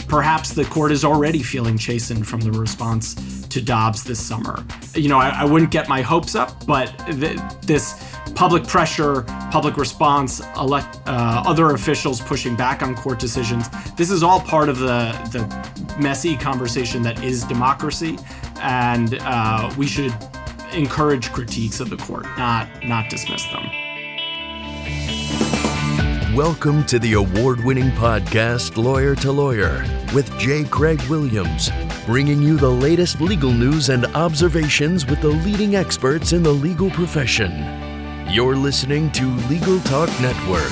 Perhaps the court is already feeling chastened from the response to Dobbs this summer. I wouldn't get my hopes up, but this public pressure, public response, other officials pushing back on court decisions, this is all part of the messy conversation that is democracy, and we should encourage critiques of the court, not dismiss them. Welcome to the award-winning podcast, Lawyer to Lawyer, with J. Craig Williams, bringing you the latest legal news and observations with the leading experts in the legal profession. You're listening to Legal Talk Network.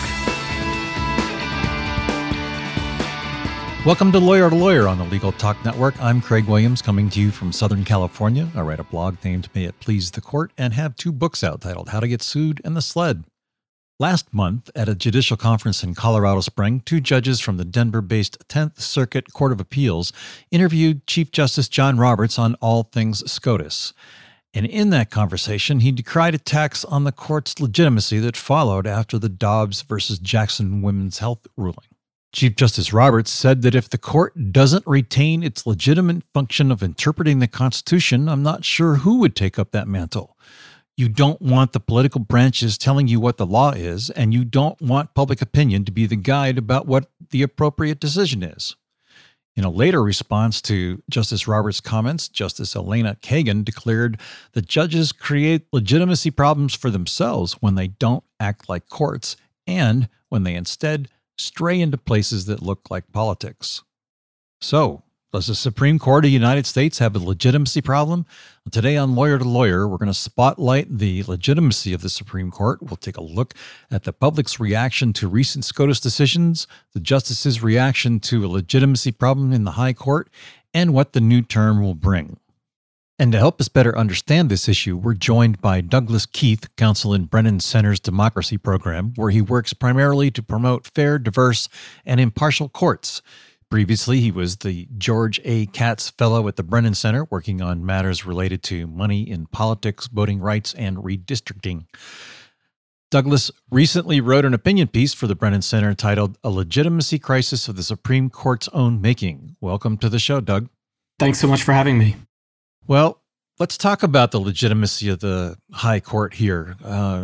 Welcome to Lawyer on the Legal Talk Network. I'm Craig Williams, coming to you from Southern California. I write a blog named May It Please the Court and have two books out titled How to Get Sued and The Sled. Last month, at a judicial conference in Colorado Springs, two judges from the Denver-based 10th Circuit Court of Appeals interviewed Chief Justice John Roberts on all things SCOTUS. And in that conversation, he decried attacks on the court's legitimacy that followed after the Dobbs versus Jackson Women's Health ruling. Chief Justice Roberts said that if the court doesn't retain its legitimate function of interpreting the Constitution, I'm not sure who would take up that mantle. You don't want the political branches telling you what the law is, and you don't want public opinion to be the guide about what the appropriate decision is. In a later response to Justice Roberts' comments, Justice Elena Kagan declared that judges create legitimacy problems for themselves when they don't act like courts and when they instead stray into places that look like politics. So, does the Supreme Court of the United States have a legitimacy problem? Well, today on Lawyer to Lawyer, we're going to spotlight the legitimacy of the Supreme Court. We'll take a look at the public's reaction to recent SCOTUS decisions, the justices' reaction to a legitimacy problem in the High Court, and what the new term will bring. And to help us better understand this issue, we're joined by Douglas Keith, counsel in Brennan Center's Democracy Program, where he works primarily to promote fair, diverse, and impartial courts. Previously, he was the George A. Katz Fellow at the Brennan Center, working on matters related to money in politics, voting rights, and redistricting. Douglas recently wrote an opinion piece for the Brennan Center titled A Legitimacy Crisis of the Supreme Court's Own Making. Welcome to the show, Doug. Thanks so much for having me. Well, let's talk about the legitimacy of the High Court here.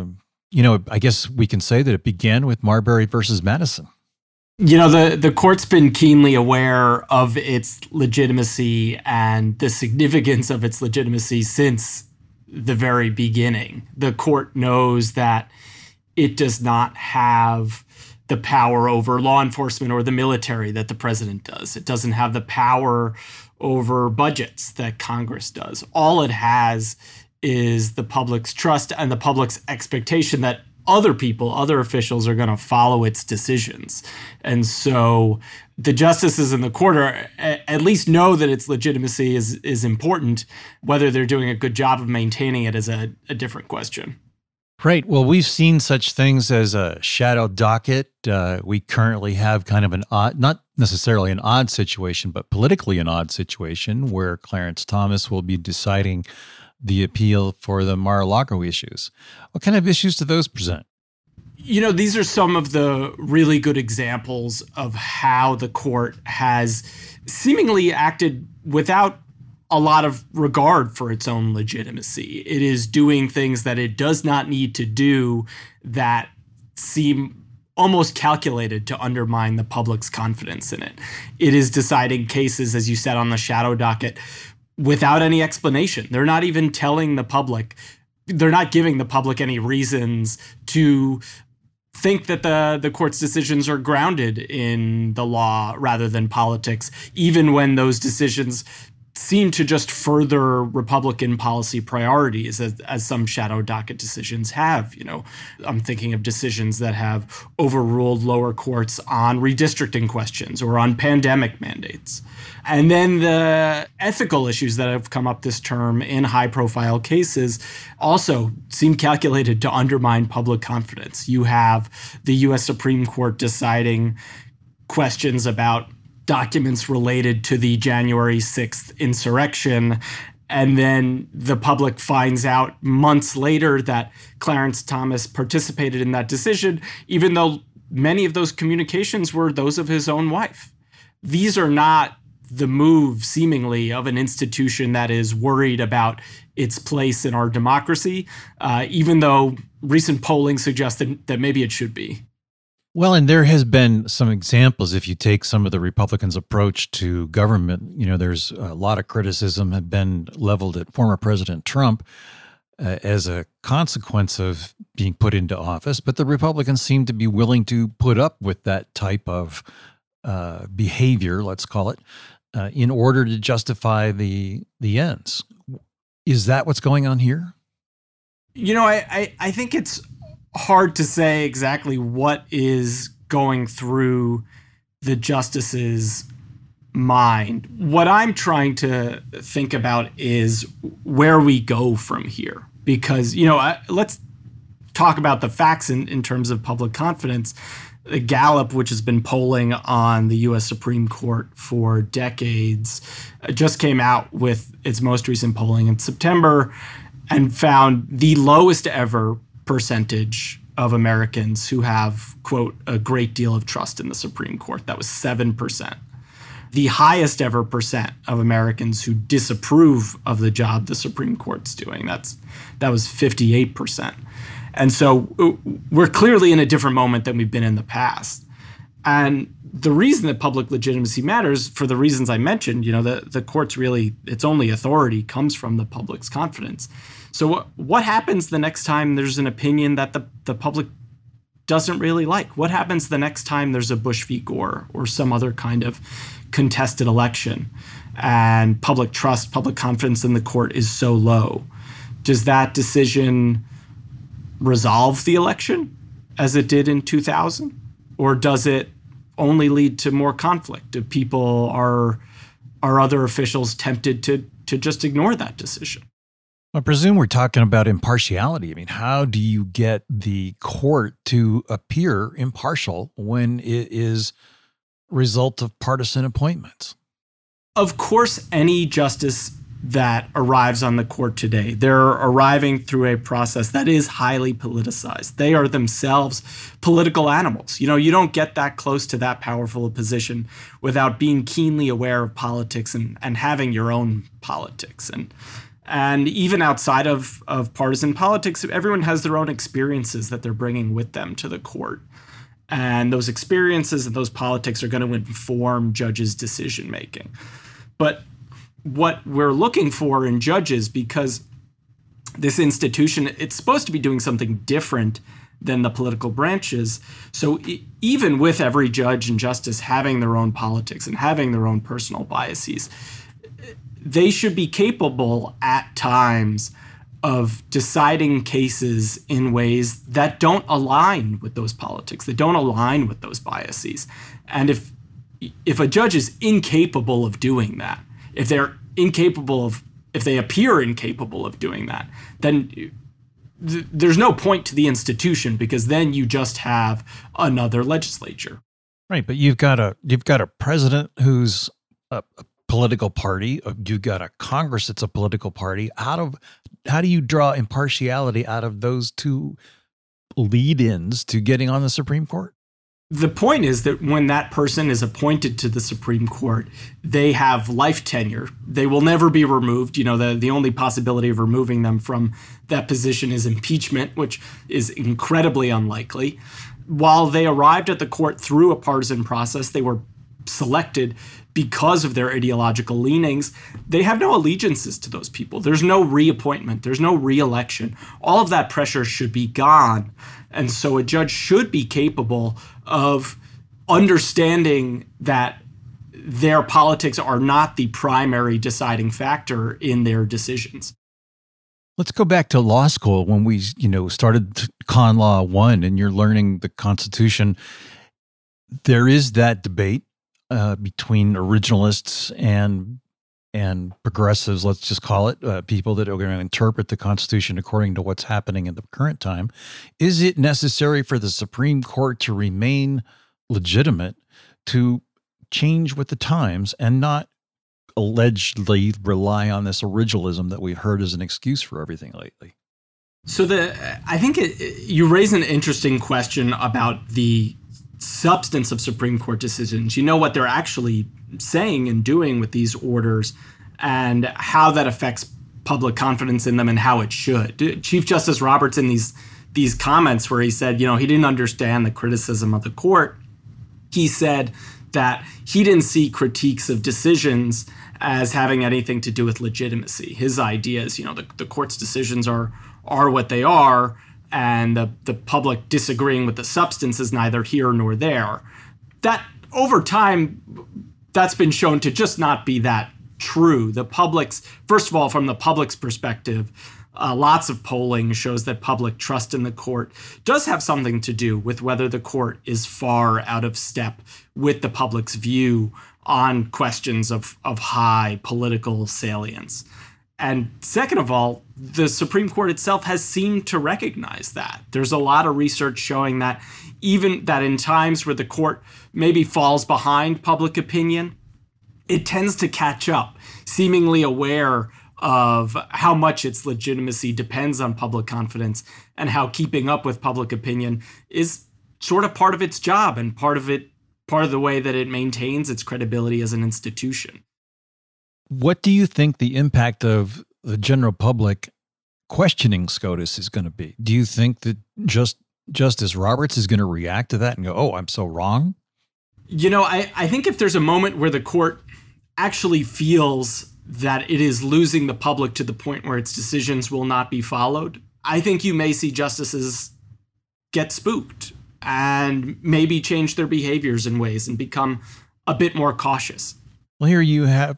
I guess we can say that it began with Marbury versus Madison. The court's been keenly aware of its legitimacy and the significance of its legitimacy since the very beginning. The court knows that it does not have the power over law enforcement or the military that the president does. It doesn't have the power over budgets that Congress does. All it has is the public's trust and the public's expectation that other officials are going to follow its decisions. And so the justices in the court at least know that its legitimacy is important. Whether they're doing a good job of maintaining it is a different question. Right. Well, we've seen such things as a shadow docket. We currently have kind of an odd, not necessarily an odd situation, but politically an odd situation where Clarence Thomas will be deciding the appeal for the Mar-a-Lago issues. What kind of issues do those present? These are some of the really good examples of how the court has seemingly acted without a lot of regard for its own legitimacy. It is doing things that it does not need to do that seem almost calculated to undermine the public's confidence in it. It is deciding cases, as you said, on the shadow docket without any explanation. They're not even telling the public, they're not giving the public any reasons to think that the court's decisions are grounded in the law rather than politics, even when those decisions seem to just further Republican policy priorities, as some shadow docket decisions have. I'm thinking of decisions that have overruled lower courts on redistricting questions or on pandemic mandates. And then the ethical issues that have come up this term in high-profile cases also seem calculated to undermine public confidence. You have the U.S. Supreme Court deciding questions about documents related to the January 6th insurrection. And then the public finds out months later that Clarence Thomas participated in that decision, even though many of those communications were those of his own wife. these are not the move, seemingly, of an institution that is worried about its place in our democracy, even though recent polling suggests that maybe it should be. Well, and there has been some examples. If you take some of the Republicans' approach to government, there's a lot of criticism have been leveled at former President Trump as a consequence of being put into office. But the Republicans seem to be willing to put up with that type of behavior, let's call it, in order to justify the ends. Is that what's going on here? I think it's hard to say exactly what is going through the justice's mind. What I'm trying to think about is where we go from here. Because, let's talk about the facts in terms of public confidence. Gallup, which has been polling on the U.S. Supreme Court for decades, just came out with its most recent polling in September and found the lowest ever percentage of Americans who have, quote, a great deal of trust in the Supreme Court. That was 7%. The highest ever percent of Americans who disapprove of the job the Supreme Court's doing. That was 58%. And so we're clearly in a different moment than we've been in the past. And the reason that public legitimacy matters, for the reasons I mentioned, the court's really, its only authority comes from the public's confidence. So what happens the next time there's an opinion that the public doesn't really like? What happens the next time there's a Bush v. Gore or some other kind of contested election and public trust, public confidence in the court is so low? Does that decision resolve the election as it did in 2000? Or does it only lead to more conflict? Do people, are other officials tempted to just ignore that decision? I presume we're talking about impartiality. I mean, how do you get the court to appear impartial when it is a result of partisan appointments? Of course, any justice that arrives on the court today, they're arriving through a process that is highly politicized. They are themselves political animals. You don't get that close to that powerful a position without being keenly aware of politics and having your own politics. And even outside of partisan politics, everyone has their own experiences that they're bringing with them to the court. And those experiences and those politics are going to inform judges' decision making. But what we're looking for in judges, because this institution, it's supposed to be doing something different than the political branches. So even with every judge and justice having their own politics and having their own personal biases, they should be capable at times of deciding cases in ways that don't align with those politics, that don't align with those biases. And if a judge is incapable of doing that, if they appear incapable of doing that, then there's no point to the institution, because then you just have another legislature. Right, but you've got a president who's a political party. You've got a Congress that's a political party. How do you draw impartiality out of those two lead-ins to getting on the Supreme Court? The point is that when that person is appointed to the Supreme Court, they have life tenure. They will never be removed. The only possibility of removing them from that position is impeachment, which is incredibly unlikely. While they arrived at the court through a partisan process, they were selected because of their ideological leanings. They have no allegiances to those people. There's no reappointment. There's no reelection. All of that pressure should be gone. And so a judge should be capable of understanding that their politics are not the primary deciding factor in their decisions. Let's go back to law school when we, started Con Law 1 and you're learning the Constitution. There is that debate between originalists and progressives, let's just call it, people that are going to interpret the Constitution according to what's happening in the current time. Is it necessary for the Supreme Court to remain legitimate, to change with the times and not allegedly rely on this originalism that we've heard as an excuse for everything lately? So I think you raise an interesting question about the substance of Supreme Court decisions. You know what they're actually saying and doing with these orders and how that affects public confidence in them and how it should. Chief Justice Roberts, in these comments where he said, he didn't understand the criticism of the court, he said that he didn't see critiques of decisions as having anything to do with legitimacy. His idea is, the court's decisions are what they are, and the public disagreeing with the substance is neither here nor there. That, over time, that's been shown to just not be that true. First of all, from the public's perspective, lots of polling shows that public trust in the court does have something to do with whether the court is far out of step with the public's view on questions of high political salience. And second of all, the Supreme Court itself has seemed to recognize that. There's a lot of research showing that even that in times where the court maybe falls behind public opinion, it tends to catch up, seemingly aware of how much its legitimacy depends on public confidence and how keeping up with public opinion is sort of part of its job and part of the way that it maintains its credibility as an institution. What do you think the impact of the general public questioning SCOTUS is going to be? Do you think that Justice Roberts is going to react to that and go, "Oh, I'm so wrong"? I think if there's a moment where the court actually feels that it is losing the public to the point where its decisions will not be followed, I think you may see justices get spooked and maybe change their behaviors in ways and become a bit more cautious. Well, here you have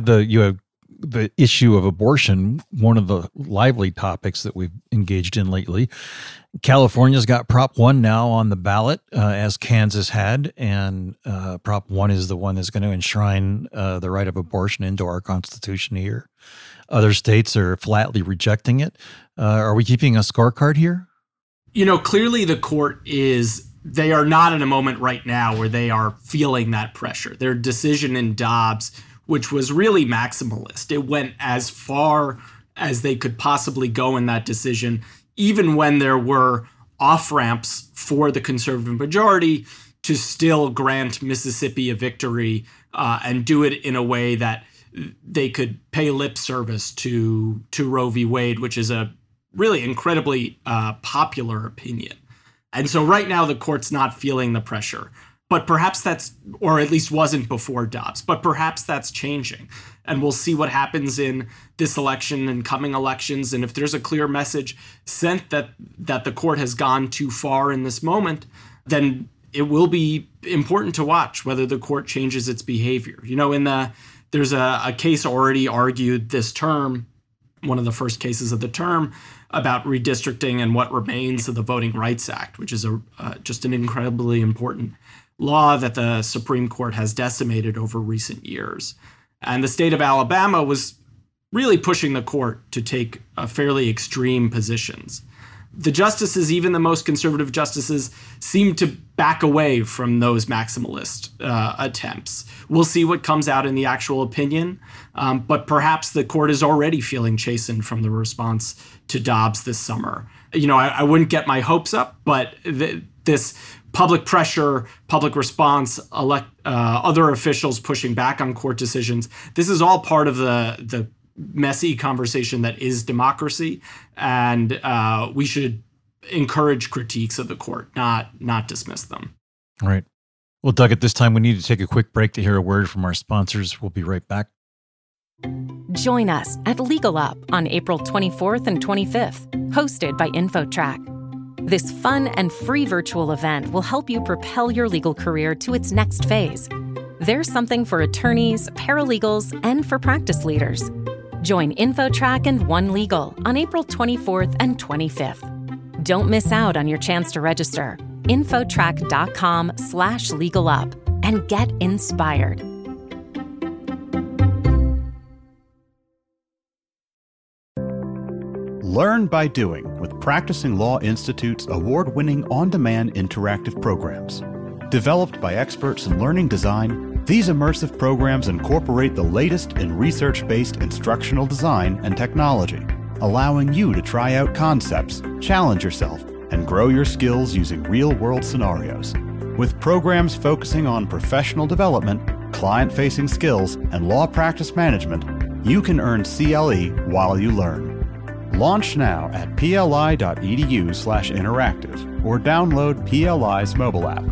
the issue of abortion, one of the lively topics that we've engaged in lately. California's got Prop 1 now on the ballot, as Kansas had, and Prop 1 is the one that's going to enshrine the right of abortion into our Constitution here. Other states are flatly rejecting it. Are we keeping a scorecard here? Clearly the court they are not in a moment right now where they are feeling that pressure. Their decision in Dobbs, which was really maximalist, it went as far as they could possibly go in that decision, even when there were off-ramps for the conservative majority to still grant Mississippi a victory and do it in a way that they could pay lip service to Roe v. Wade, which is a really incredibly popular opinion. And so right now the court's not feeling the pressure. But perhaps that's, or at least wasn't before Dobbs, but perhaps that's changing. And we'll see what happens in this election and coming elections. And if there's a clear message sent that the court has gone too far in this moment, then it will be important to watch whether the court changes its behavior. There's a case already argued this term, one of the first cases of the term, about redistricting and what remains of the Voting Rights Act, which is just an incredibly important law that the Supreme Court has decimated over recent years. And the state of Alabama was really pushing the court to take fairly extreme positions. The justices, even the most conservative justices, seem to back away from those maximalist attempts. We'll see what comes out in the actual opinion, but perhaps the court is already feeling chastened from the response to Dobbs this summer. I wouldn't get my hopes up, but this public pressure, public response, other officials pushing back on court decisions, this is all part of the messy conversation that is democracy, and we should encourage critiques of the court, not dismiss them. All right. Well, Doug, at this time, we need to take a quick break to hear a word from our sponsors. We'll be right back. Join us at Legal Up on April 24th and 25th, hosted by InfoTrack. This fun and free virtual event will help you propel your legal career to its next phase. There's something for attorneys, paralegals, and for practice leaders. Join InfoTrack and One Legal on April 24th and 25th. Don't miss out on your chance to register. Infotrack.com/legalup and get inspired. Learn by doing with Practicing Law Institute's award-winning on-demand interactive programs. Developed by experts in learning design, these immersive programs incorporate the latest in research-based instructional design and technology, allowing you to try out concepts, challenge yourself, and grow your skills using real-world scenarios. With programs focusing on professional development, client-facing skills, and law practice management, you can earn CLE while you learn. Launch now at pli.edu/interactive or download PLI's mobile app.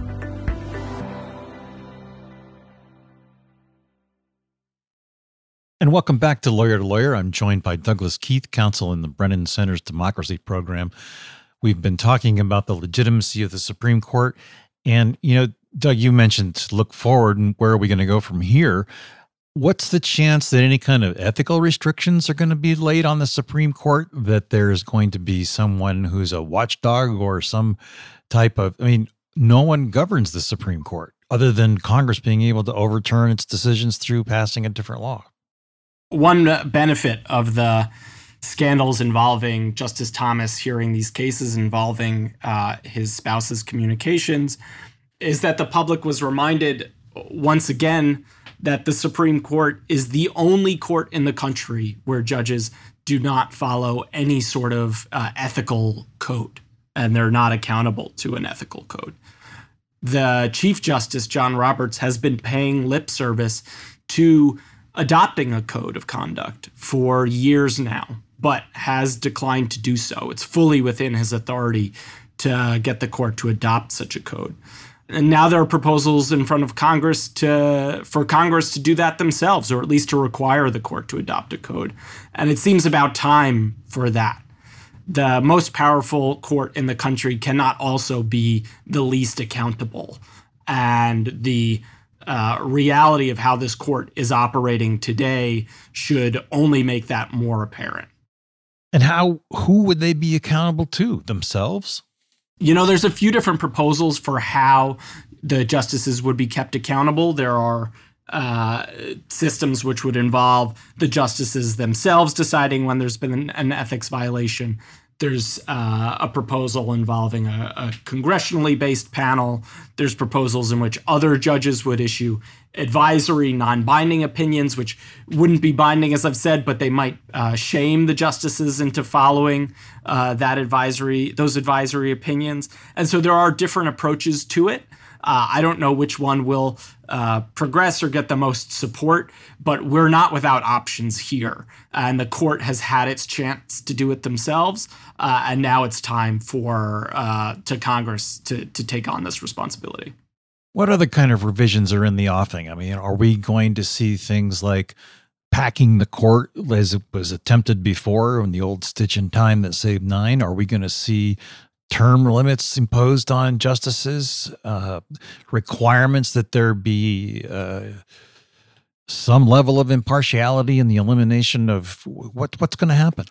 And welcome back to Lawyer. I'm joined by Douglas Keith, counsel in the Brennan Center's Democracy Program. We've been talking about the legitimacy of the Supreme Court. And, Doug, you mentioned to look forward and where are we going to go from here? What's the chance that any kind of ethical restrictions are going to be laid on the Supreme Court, that there's going to be someone who's a watchdog or some type of, no one governs the Supreme Court other than Congress being able to overturn its decisions through passing a different law? One benefit of the scandals involving Justice Thomas hearing these cases involving his spouse's communications is that the public was reminded once again that the Supreme Court is the only court in the country where judges do not follow any sort of ethical code, and they're not accountable to an ethical code. The Chief Justice, John Roberts, has been paying lip service to adopting a code of conduct for years now, but has declined to do so. It's fully within his authority to get the court to adopt such a code. And now there are proposals in front of Congress for Congress to do that themselves, or at least to require the court to adopt a code. And it seems about time for that. The most powerful court in the country cannot also be the least accountable. And the reality of how this court is operating today should only make that more apparent. And who would they be accountable to? Themselves? There's a few different proposals for how the justices would be kept accountable. There are systems which would involve the justices themselves deciding when there's been an ethics violation. There's a proposal involving a congressionally based panel. There's proposals in which other judges would issue advisory, non-binding opinions, which wouldn't be binding, as I've said, but they might shame the justices into following those advisory opinions. And so there are different approaches to it. I don't know which one will progress or get the most support, but we're not without options here. And the court has had its chance to do it themselves, and now it's time to Congress to take on this responsibility. What other kind of revisions are in the offing? Are we going to see things like packing the court as it was attempted before in the old Stitch in Time that saved 9? Are we going to see term limits imposed on justices, requirements that there be some level of impartiality in the elimination of what's going to happen?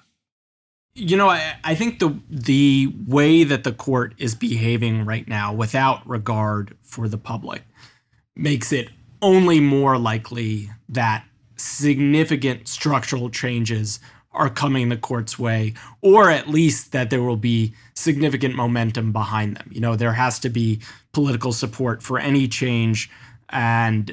I think the way that the court is behaving right now, without regard for the public, makes it only more likely that significant structural changes are coming the court's way, or at least that there will be significant momentum behind them. There has to be political support for any change, and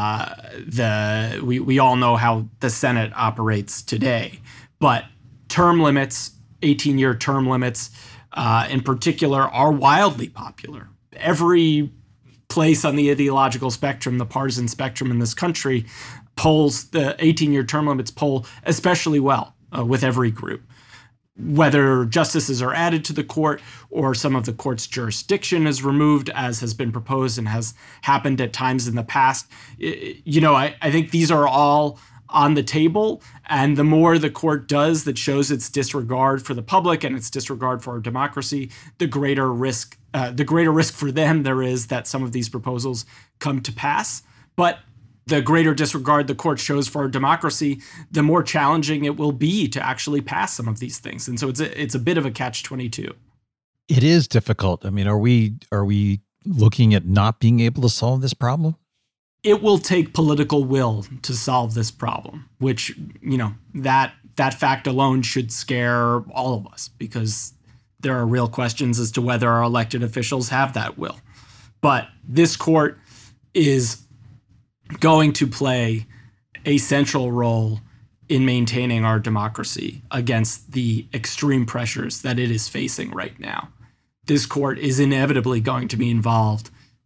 we all know how the Senate operates today. But term limits, 18-year term limits in particular, are wildly popular. Every place on the ideological spectrum, the partisan spectrum in this country, the 18-year term limits poll especially well with every group. Whether justices are added to the court or some of the court's jurisdiction is removed, as has been proposed and has happened at times in the past, I think these are all on the table. And the more the court does that shows its disregard for the public and its disregard for our democracy, the greater risk for them there is that some of these proposals come to pass. But the greater disregard the court shows for our democracy, the more challenging it will be to actually pass some of these things. And so it's a bit of a catch-22. It is difficult. Are we looking at not being able to solve this problem? It will take political will to solve this problem, which, that fact alone should scare all of us, because there are real questions as to whether our elected officials have that will. But this court is going to play a central role in maintaining our democracy against the extreme pressures that it is facing right now. This court is inevitably going to be involved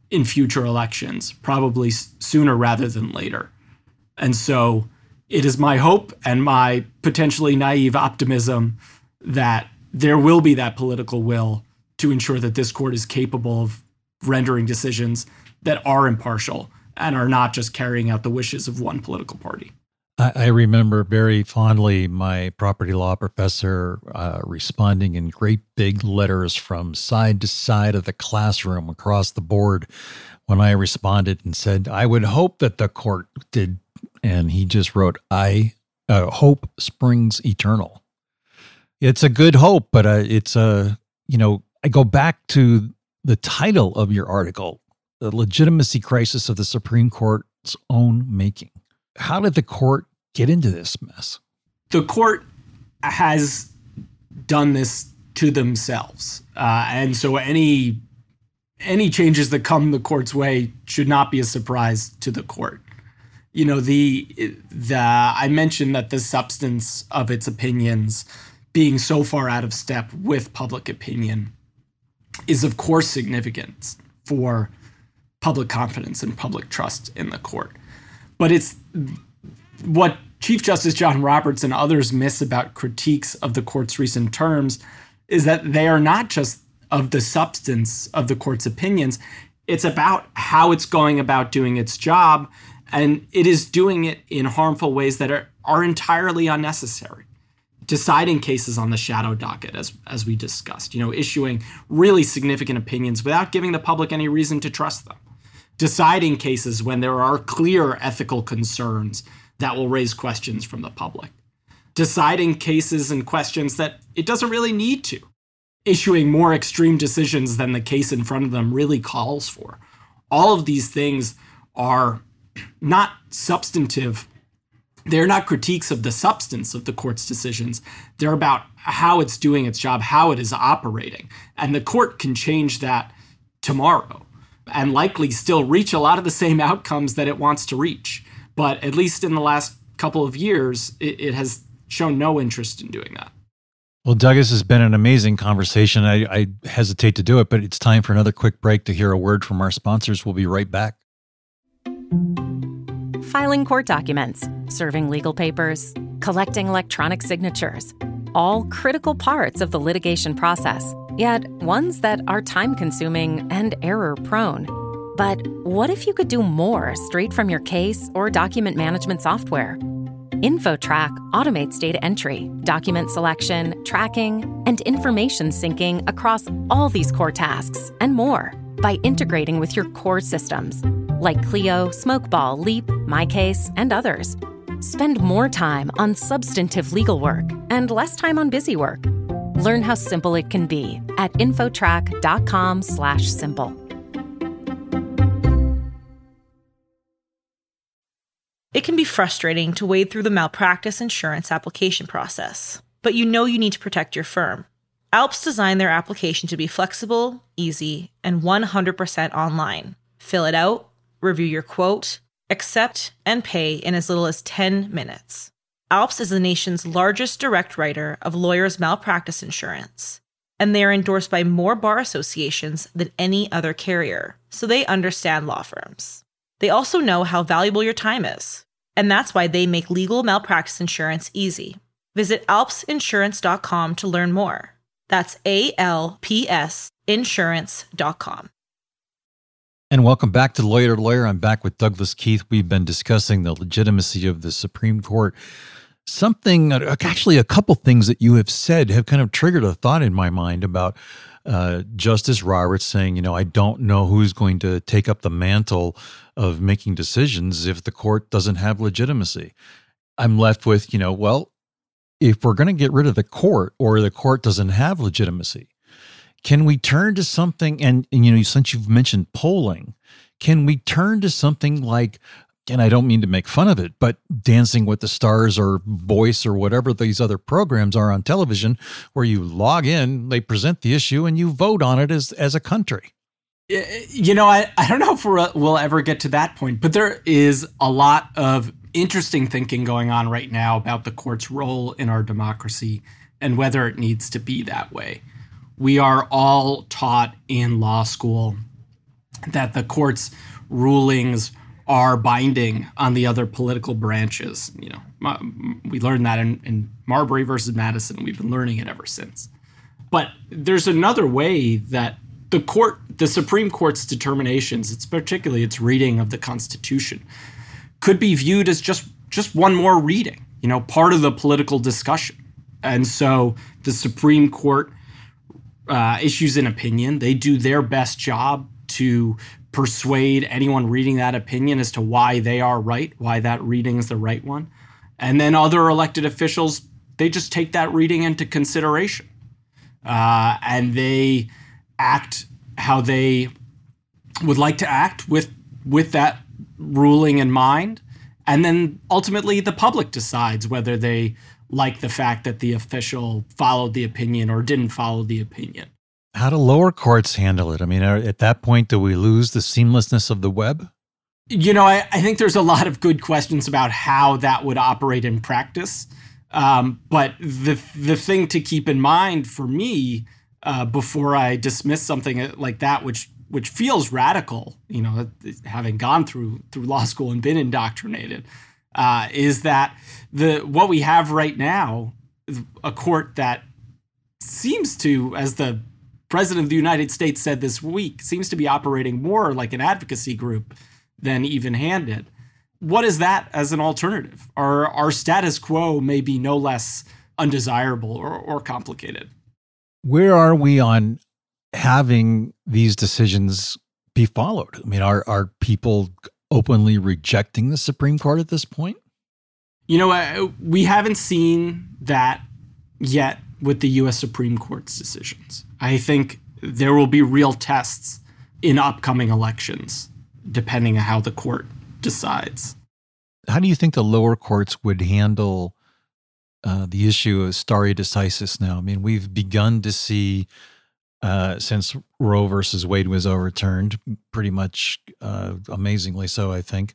in future elections, probably sooner rather than later. And so it is my hope and my potentially naive optimism that there will be that political will to ensure that this court is capable of rendering decisions that are impartial and are not just carrying out the wishes of one political party. I remember very fondly my property law professor responding in great big letters from side to side of the classroom across the board when I responded and said, I would hope that the court did. And he just wrote, hope springs eternal. It's a good hope, but it's I go back to the title of your article, The Legitimacy Crisis of the Supreme Court's Own Making. How did the court get into this mess? The court has done this to themselves. And so any changes that come the court's way should not be a surprise to the court. You know, I mentioned that the substance of its opinions being so far out of step with public opinion is of course significant for public confidence and public trust in the court. But it's what Chief Justice John Roberts and others miss about critiques of the court's recent terms is that they are not just of the substance of the court's opinions. It's about how it's going about doing its job, and it is doing it in harmful ways that are entirely unnecessary. Deciding cases on the shadow docket, as we discussed, issuing really significant opinions without giving the public any reason to trust them. Deciding cases when there are clear ethical concerns that will raise questions from the public. Deciding cases and questions that it doesn't really need to. Issuing more extreme decisions than the case in front of them really calls for. All of these things are not substantive. They're not critiques of the substance of the court's decisions. They're about how it's doing its job, how it is operating. And the court can change that tomorrow and likely still reach a lot of the same outcomes that it wants to reach. But at least in the last couple of years, it has shown no interest in doing that. Well, Doug, this has been an amazing conversation. I hesitate to do it, but it's time for another quick break to hear a word from our sponsors. We'll be right back. Filing court documents, serving legal papers, collecting electronic signatures, all critical parts of the litigation process, yet ones that are time-consuming and error-prone. But what if you could do more straight from your case or document management software? InfoTrack automates data entry, document selection, tracking, and information syncing across all these core tasks and more by integrating with your core systems like Clio, Smokeball, Leap, MyCase, and others. Spend more time on substantive legal work and less time on busy work. Learn how simple it can be at infotrack.com/simple. It can be frustrating to wade through the malpractice insurance application process, but you know you need to protect your firm. ALPS designed their application to be flexible, easy, and 100% online. Fill it out, review your quote, accept, and pay in as little as 10 minutes. ALPS is the nation's largest direct writer of lawyers' malpractice insurance, and they are endorsed by more bar associations than any other carrier, so they understand law firms. They also know how valuable your time is, and that's why they make legal malpractice insurance easy. Visit alpsinsurance.com to learn more. That's ALPSinsurance.com. And welcome back to Lawyer to Lawyer. I'm back with Douglas Keith. We've been discussing the legitimacy of the Supreme Court. Actually, a couple things that you have said have kind of triggered a thought in my mind about Justice Roberts saying, I don't know who's going to take up the mantle of making decisions if the court doesn't have legitimacy. I'm left with, well, if we're going to get rid of the court or the court doesn't have legitimacy, can we turn to something, and since you've mentioned polling, can we turn to something like, and I don't mean to make fun of it, but Dancing with the Stars or Voice or whatever these other programs are on television where you log in, they present the issue, and you vote on it as a country? I don't know if we'll ever get to that point, but there is a lot of interesting thinking going on right now about the court's role in our democracy and whether it needs to be that way. We are all taught in law school that the court's rulings are binding on the other political branches. We learned that in Marbury versus Madison. We've been learning it ever since. But there's another way that the Supreme Court's determinations, it's particularly its reading of the Constitution, could be viewed as just one more reading, part of the political discussion. And so the Supreme Court issues an opinion. They do their best job to persuade anyone reading that opinion as to why they are right, why that reading is the right one. And then other elected officials, they just take that reading into consideration. And they act how they would like to act with that ruling in mind. And then ultimately the public decides whether they like the fact that the official followed the opinion or didn't follow the opinion. How do lower courts handle it? I mean, at that point, do we lose the seamlessness of the web? I think there's a lot of good questions about how that would operate in practice. But the thing to keep in mind for me, before I dismiss something like that, which feels radical, having gone through law school and been indoctrinated, is that what we have right now, a court that seems to, as the President of the United States said this week, seems to be operating more like an advocacy group than even-handed. What is that as an alternative? Our status quo may be no less undesirable or complicated. Where are we on having these decisions be followed? I mean, are people openly rejecting the Supreme Court at this point? We haven't seen that yet with the U.S. Supreme Court's decisions. I think there will be real tests in upcoming elections, depending on how the court decides. How do you think the lower courts would handle the issue of stare decisis now? I mean, we've begun to see, since Roe versus Wade was overturned, pretty much amazingly so, I think.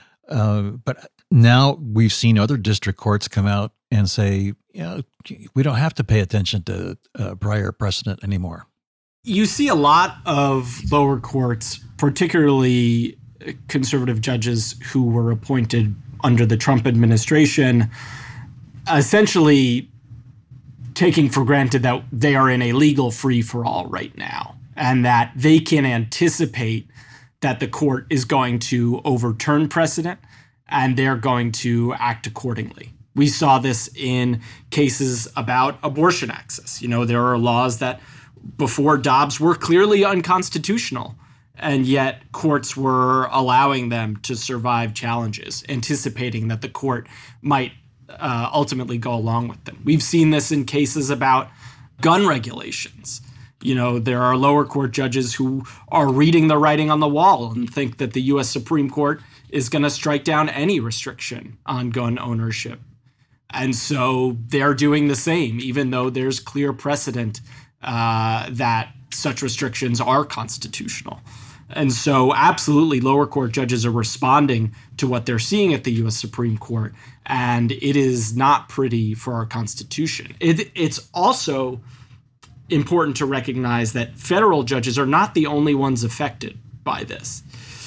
But now we've seen other district courts come out and say, we don't have to pay attention to prior precedent anymore. You see a lot of lower courts, particularly conservative judges who were appointed under the Trump administration, essentially taking for granted that they are in a legal free-for-all right now, and that they can anticipate that the court is going to overturn precedent and they're going to act accordingly. We saw this in cases about abortion access. There are laws that before Dobbs were clearly unconstitutional, and yet courts were allowing them to survive challenges, anticipating that the court might ultimately go along with them. We've seen this in cases about gun regulations. There are lower court judges who are reading the writing on the wall and think that the U.S. Supreme Court is going to strike down any restriction on gun ownership. And so they're doing the same, even though there's clear precedent that such restrictions are constitutional. And so absolutely lower court judges are responding to what they're seeing at the U.S. Supreme Court, and it is not pretty for our Constitution. It's also important to recognize that federal judges are not the only ones affected by this.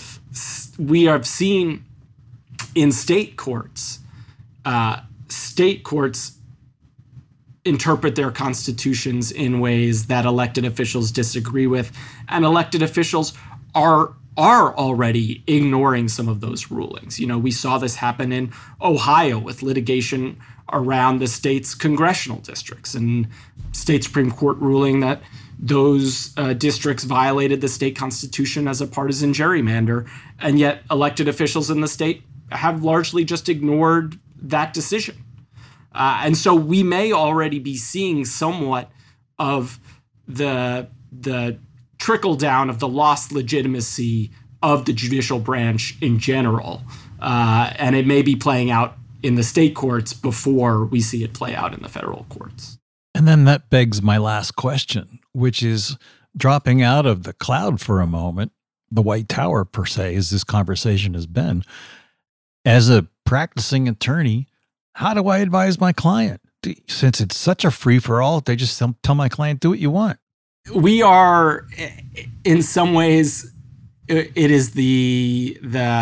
We have seen in state courts interpret their constitutions in ways that elected officials disagree with, and elected officials are already ignoring some of those rulings. We saw this happen in Ohio with litigation around the state's congressional districts, and state Supreme Court ruling that those districts violated the state constitution as a partisan gerrymander, and yet elected officials in the state have largely just ignored that decision. And so we may already be seeing somewhat of the trickle down of the lost legitimacy of the judicial branch in general. And it may be playing out in the state courts before we see it play out in the federal courts. And then that begs my last question, which is dropping out of the cloud for a moment, the White Tower per se, as this conversation has been. As a practicing attorney, how do I advise my client? Since it's such a free-for-all, they just tell my client, do what you want. We are, in some ways, it is the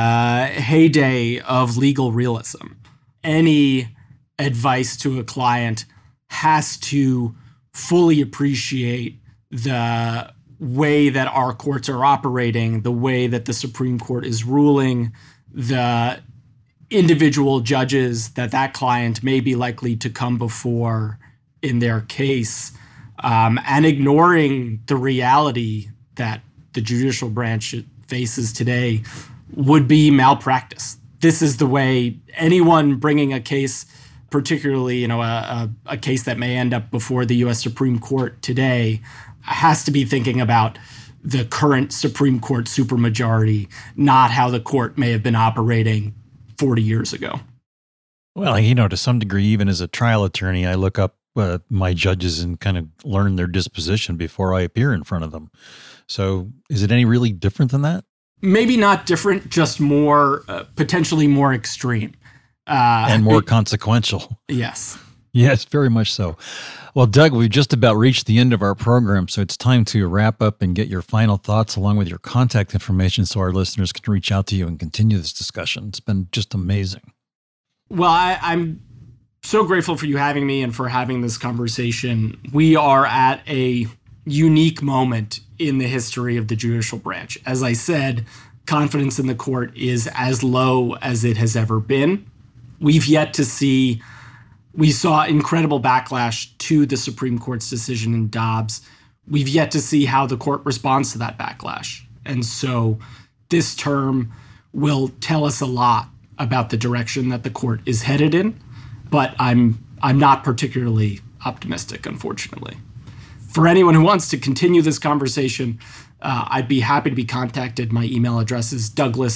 heyday of legal realism. Any advice to a client has to fully appreciate the way that our courts are operating, the way that the Supreme Court is ruling, the individual judges that client may be likely to come before in their case, and ignoring the reality that the judicial branch faces today would be malpractice. This is the way anyone bringing a case, particularly a case that may end up before the U.S. Supreme Court today, has to be thinking about the current Supreme Court supermajority, not how the court may have been operating 40 years ago. Well, to some degree, even as a trial attorney, I look up my judges and kind of learn their disposition before I appear in front of them. So is it any really different than that? Maybe not different, just more, potentially more extreme. And more consequential. Yes. Yes, very much so. Well, Doug, we've just about reached the end of our program, so it's time to wrap up and get your final thoughts along with your contact information so our listeners can reach out to you and continue this discussion. It's been just amazing. Well, I'm so grateful for you having me and for having this conversation. We are at a unique moment in the history of the judicial branch. As I said, confidence in the court is as low as it has ever been. We've yet to see, we saw incredible backlash to the Supreme Court's decision in Dobbs. We've yet to see how the court responds to that backlash. And so this term will tell us a lot about the direction that the court is headed in, but I'm not particularly optimistic, unfortunately. For anyone who wants to continue this conversation, I'd be happy to be contacted. My email address is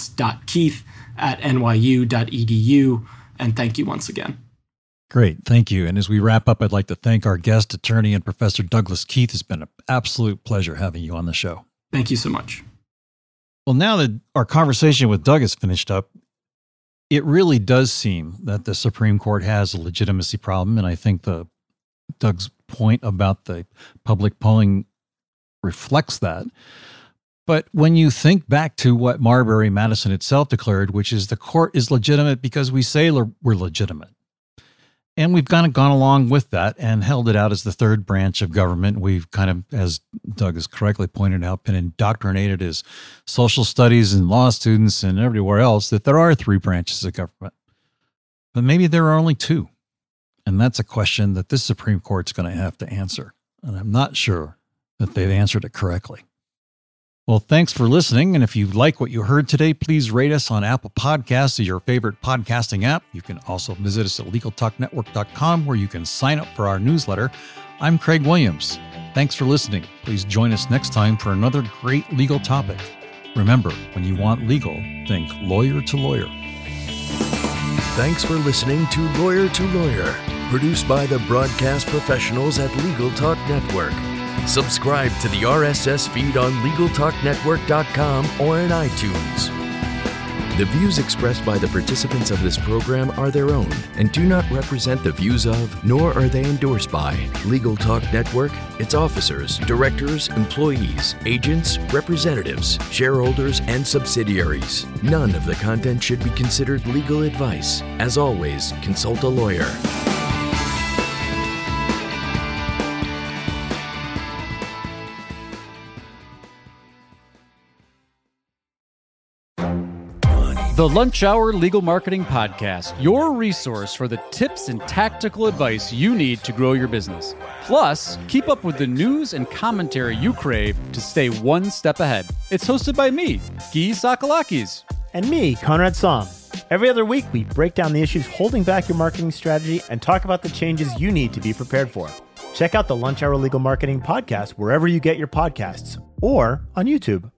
douglas.keith@nyu.edu. And thank you once again. Great. Thank you. And as we wrap up, I'd like to thank our guest attorney and Professor Douglas Keith. It's been an absolute pleasure having you on the show. Thank you so much. Well, now that our conversation with Doug is finished up, it really does seem that the Supreme Court has a legitimacy problem. And I think Doug's point about the public polling reflects that. But when you think back to what Marbury Madison itself declared, which is the court is legitimate because we say we're legitimate. And we've kind of gone along with that and held it out as the third branch of government. We've kind of, as Doug has correctly pointed out, been indoctrinated as social studies and law students and everywhere else that there are three branches of government. But maybe there are only two. And that's a question that this Supreme Court's going to have to answer. And I'm not sure that they've answered it correctly. Well, thanks for listening. And if you like what you heard today, please rate us on Apple Podcasts or your favorite podcasting app. You can also visit us at LegalTalkNetwork.com, where you can sign up for our newsletter. I'm Craig Williams. Thanks for listening. Please join us next time for another great legal topic. Remember, when you want legal, think lawyer to lawyer. Thanks for listening to Lawyer, produced by the broadcast professionals at Legal Talk Network. Subscribe to the RSS feed on LegalTalkNetwork.com or in iTunes. The views expressed by the participants of this program are their own and do not represent the views of, nor are they endorsed by, Legal Talk Network, its officers, directors, employees, agents, representatives, shareholders, and subsidiaries. None of the content should be considered legal advice. As always, consult a lawyer. The Lunch Hour Legal Marketing Podcast, your resource for the tips and tactical advice you need to grow your business. Plus, keep up with the news and commentary you crave to stay one step ahead. It's hosted by me, Guy Sakalakis. And me, Conrad Som. Every other week, we break down the issues holding back your marketing strategy and talk about the changes you need to be prepared for. Check out the Lunch Hour Legal Marketing Podcast wherever you get your podcasts or on YouTube.